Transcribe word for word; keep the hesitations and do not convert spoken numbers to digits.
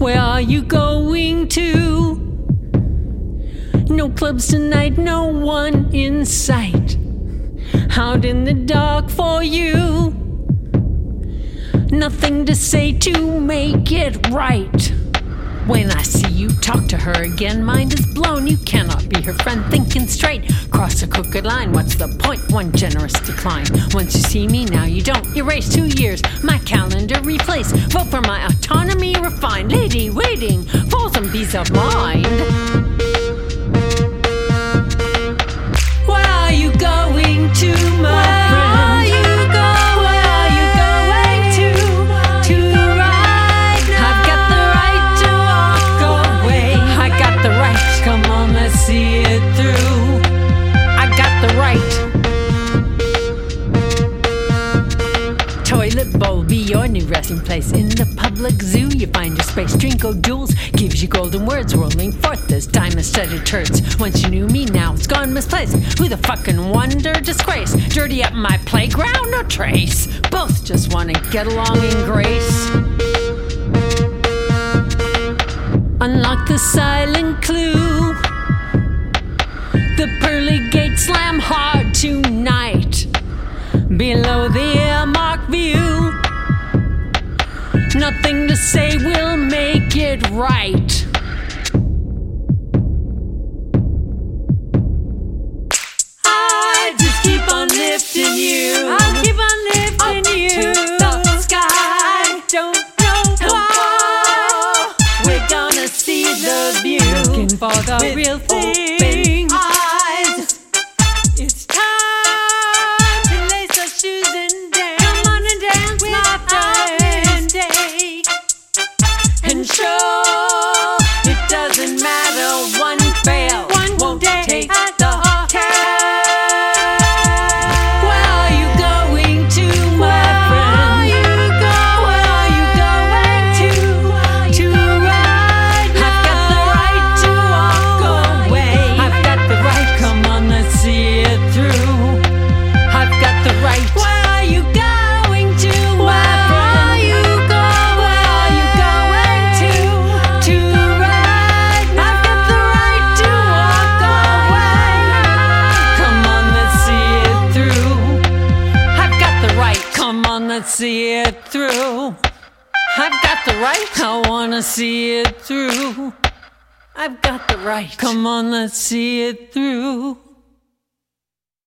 Where are you going to? No clubs tonight, no one in sight. Out in the dark for you. Nothing to say to make it right. When I see you talk to her again, mind is blown. You cannot be her friend thinking straight. Cross a crooked line, what's the point? One generous decline. Once you see me, now you don't. Erase two years, my calendar replace. Vote for my autonomy refined. Lady waiting for some peace of mind. Where are you going to, my friend? Toilet bowl be your new resting place. In the public zoo you find your space. Drinko Jules gives you golden words rolling forth as time has studied turds. Once you knew me, now it's gone misplaced. Who the fucking wonder disgrace? Dirty up my playground? No trace. Both just wanna get along in grace. Unlock the silent clue. The pearly gates slam hard tonight. Below the earmark view, nothing to say will make it right. I just keep on lifting you. I'll keep on lifting up you to the sky. Don't know why. We're gonna see the view. Looking for the with real thing. Eyes. It's time. And show it doesn't matter, one fail, one won't take the care. Where are you going to, my friend? Where are you going to? To ride now. I've got the right to walk away. I've got the right, come on, let's see it through. I've got the right. Where are you going to, my friend? Let's see it through. I've got the right. I wanna see it through. I've got the right. Come on, let's see it through.